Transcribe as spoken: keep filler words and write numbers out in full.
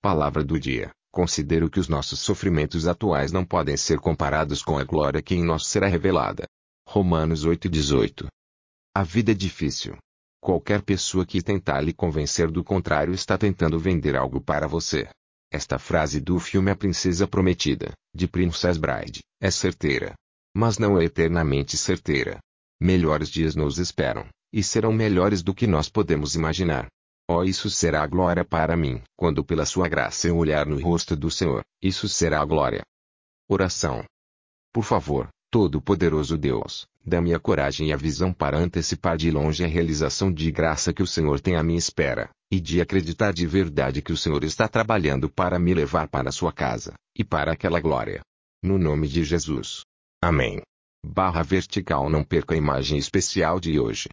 Palavra do dia. Considero que os nossos sofrimentos atuais não podem ser comparados com a glória que em nós será revelada. Romanos oito, dezoito. A vida é difícil. Qualquer pessoa que tentar lhe convencer do contrário está tentando vender algo para você. Esta frase do filme A Princesa Prometida, de Princess Bride, é certeira. Mas não é eternamente certeira. Melhores dias nos esperam, e serão melhores do que nós podemos imaginar. Oh, isso será a glória para mim, quando pela sua graça eu olhar no rosto do Senhor, isso será a glória. Oração. Por favor, Todo-Poderoso Deus, dá-me a coragem e a visão para antecipar de longe a realização de graça que o Senhor tem à minha espera, e de acreditar de verdade que o Senhor está trabalhando para me levar para a sua casa, e para aquela glória. No nome de Jesus. Amém. Barra vertical. Não perca a imagem especial de hoje.